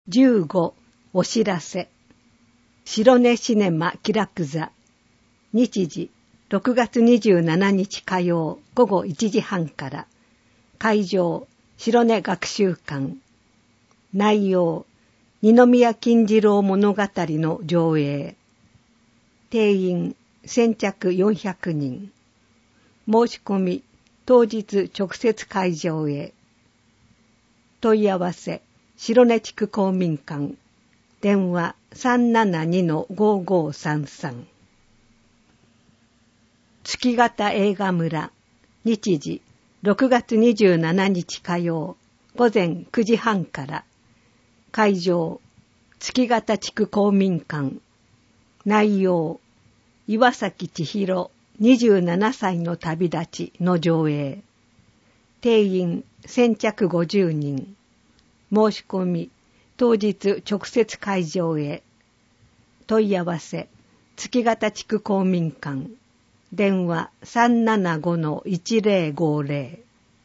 15お知らせ。白根シネマ喜楽座。日時6月27日火曜午後1時半から。会場白根学習館。内容二宮金次郎物語の上映。定員先着400人。申し込み当日直接会場へ。問い合わせ白根地区公民館。電話 372-5533。月形映画村。日時6月27日火曜午前9時半から。会場月形地区公民館。内容岩崎千尋27歳の旅立ちの上映。定員先着50人。申し込み当日直接会場へ。問い合わせ月形地区公民館。電話 375-1050。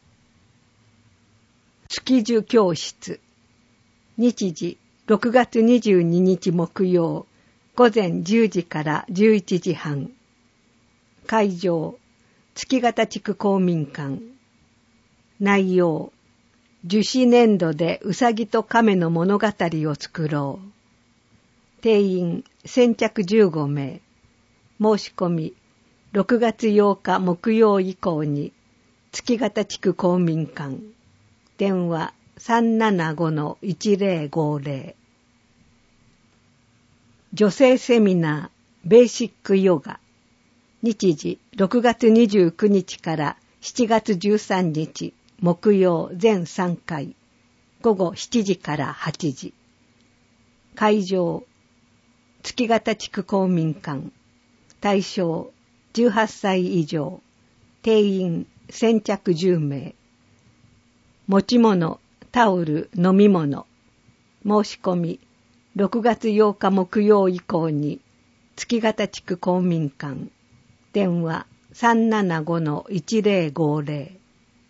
月樹教室。日時6月22日木曜午前10時から11時半。会場月形地区公民館。内容樹脂粘土でうさぎと亀の物語を作ろう。定員先着15名。申し込み6月8日木曜以降に月形地区公民館。電話 375-1050。女性セミナーベーシックヨガ。日時6月29日から7月13日木曜全3回午後7時から8時。会場月形地区公民館。対象18歳以上。定員先着10名。持ち物タオル飲み物。申し込み6月8日木曜以降に月形地区公民館。電話 375-1050。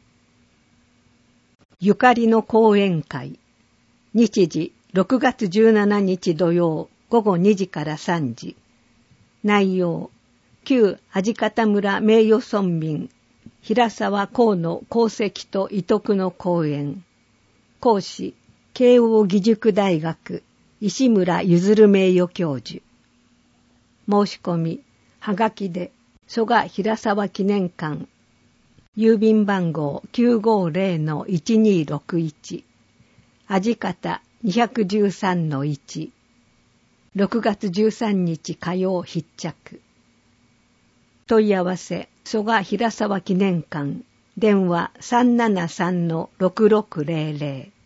ゆかりの講演会。日時6月17日土曜午後2時から3時。内容旧味方村名誉村民平沢幸の功績と遺徳の講演。講師慶応義塾大学石村譲名誉教授。申し込みはがきで蘇我平沢記念館。郵便番号 950-1261。味方213-1。6月13日火曜必着。問い合わせ蘇我平沢記念館。電話 373-6600。